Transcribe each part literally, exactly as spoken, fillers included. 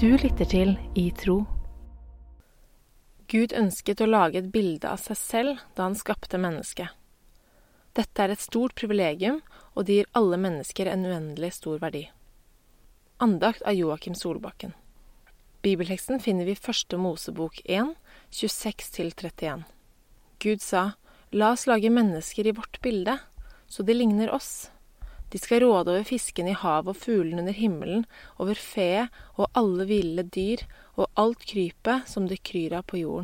Du lytter til I Tro. Gud ønsket å lage et bilde av seg selv da han skapte mennesket. Dette er et stort privilegium, og det gir alle mennesker en uendelig stor verdi. Andakt av Joakim Solbakken. Bibelteksten finner vi i første Mosebok en, tjueseks til trettien. Gud sa, la oss lage mennesker i vårt bilde, så de ligner oss. De skal råde over fisken i havet og fuglen under himmelen, over fe og alle ville dyr og alt krypet som det kryr av på jorden.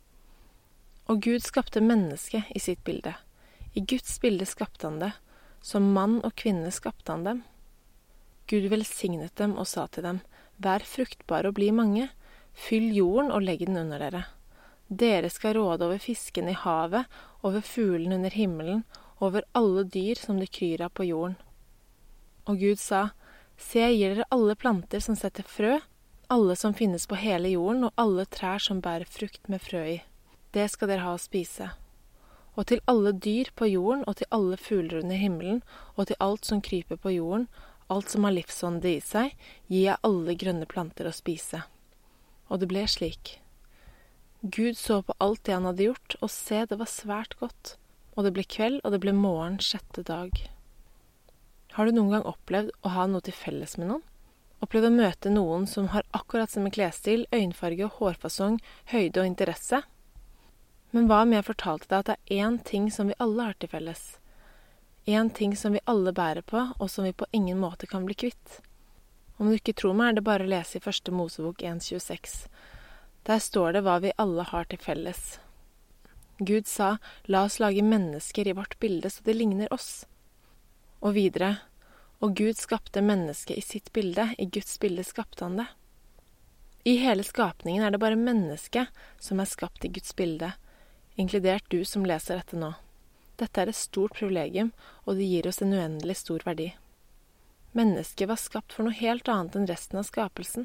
Og Gud skapte mennesket i sitt bilde. I Guds bilde skapte han det, som mann og kvinne skapte han dem. Gud velsignet dem og sa til dem, vær fruktbare og bli mange, fyll jorden og legg den under dere. Dere skal råde over fisken i havet, over fuglen under himmelen, over alle dyr som det kryr av på jorden. Og Gud sa, se, jeg gir dere alle planter som setter frø, alle som finnes på hele jorden, og alle trær som bærer frukt med frø i. Det skal dere ha å spise. Og til alle dyr på jorden, og til alle fugler under himmelen, og til alt som kryper på jorden, alt som har livsånde i seg, gir jeg alle grønne planter å spise. Og det ble slik. Gud så på alt det han hadde gjort, og se, det var svært godt. Og det ble kveld, og det ble morgen sjette dag. Har du noen gang opplevd å ha noe til felles med noen? Opplevd å møte noen som har akkurat samme klesstil, øyenfarge, hårfasong, høyde og interesse? Men hva om jeg fortalte deg at det er én ting som vi alle har til felles? En ting som vi alle bærer på, og som vi på ingen måte kan bli kvitt. Om du ikke tror meg, er det bare å lese i første Mosebok en tjueseks. Der står det hva vi alle har til felles. Gud sa, la oss lage mennesker i vårt bilde så det ligner oss. Og videre, og Gud skapte mennesket i sitt bilde, i Guds bilde skapte han det. I hele skapningen er det bare mennesket som er skapt i Guds bilde, inkludert du som leser dette nå. Dette er et stort privilegium, og det gir oss en uendelig stor verdi. Mennesket var skapt for noe helt annet enn resten av skapelsen.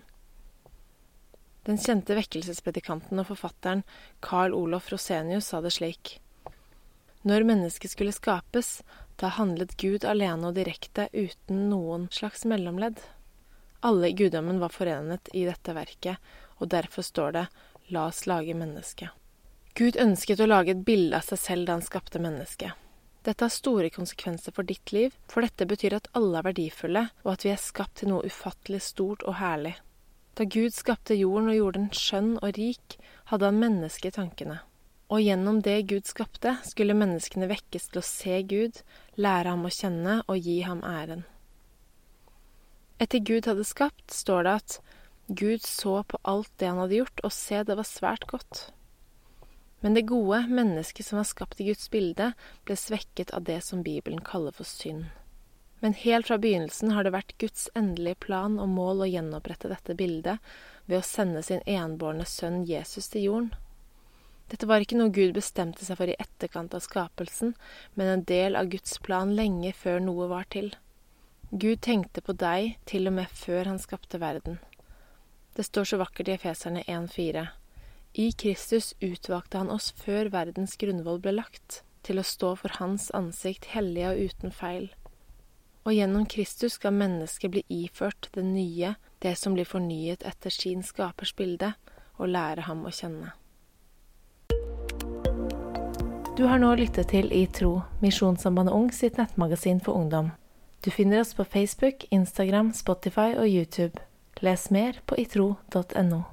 Den kjente vekkelsespredikanten og forfatteren Carl Olof Rosenius sa det slik. Når mennesket skulle skapes, da handlet Gud alene og direkte uten noen slags mellomledd. Alle i guddommen var forenet i dette verket, og derfor står det, la oss lage mennesket. Gud ønsket å lage et bilde av seg selv da han skapte mennesket. Dette har store konsekvenser for ditt liv, for dette betyr at alle er verdifulle, og at vi er skapt til noe ufattelig stort og herlig. Da Gud skapte jorden og gjorde den skjønn og rik, hadde han mennesket i tankene. Og gjennom det Gud skapte, skulle menneskene vekkes til å se Gud, lære ham å kjenne og gi ham æren. Etter Gud hadde skapt, står det at Gud så på alt det han hadde gjort, og se det var svært godt. Men det gode mennesket som var skapt i Guds bilde, ble svekket av det som Bibelen kaller for synd. Men helt fra begynnelsen har det vært Guds endelige plan og mål å gjenopprette dette bildet ved å sende sin enbårne sønn Jesus til jorden. Dette var ikke noe Gud bestemte seg for i etterkant av skapelsen, men en del av Guds plan lenge før noe var til. Gud tenkte på deg til og med før han skapte verden. Det står så vakkert i Efeserne en fire. I Kristus utvalgte han oss før verdens grunnvoll ble lagt, til å stå for hans ansikt hellige og uten feil. Og gjennom Kristus skal mennesket bli iført det nye, det som blir fornyet etter sin skapers bilde, og lære ham å kjenne. Du har nå lyttet til I Tro, Misjonssambandet Ung sitt nettmagasin for ungdom. Du finner oss på Facebook, Instagram, Spotify og YouTube. Les mer på itro punktum no.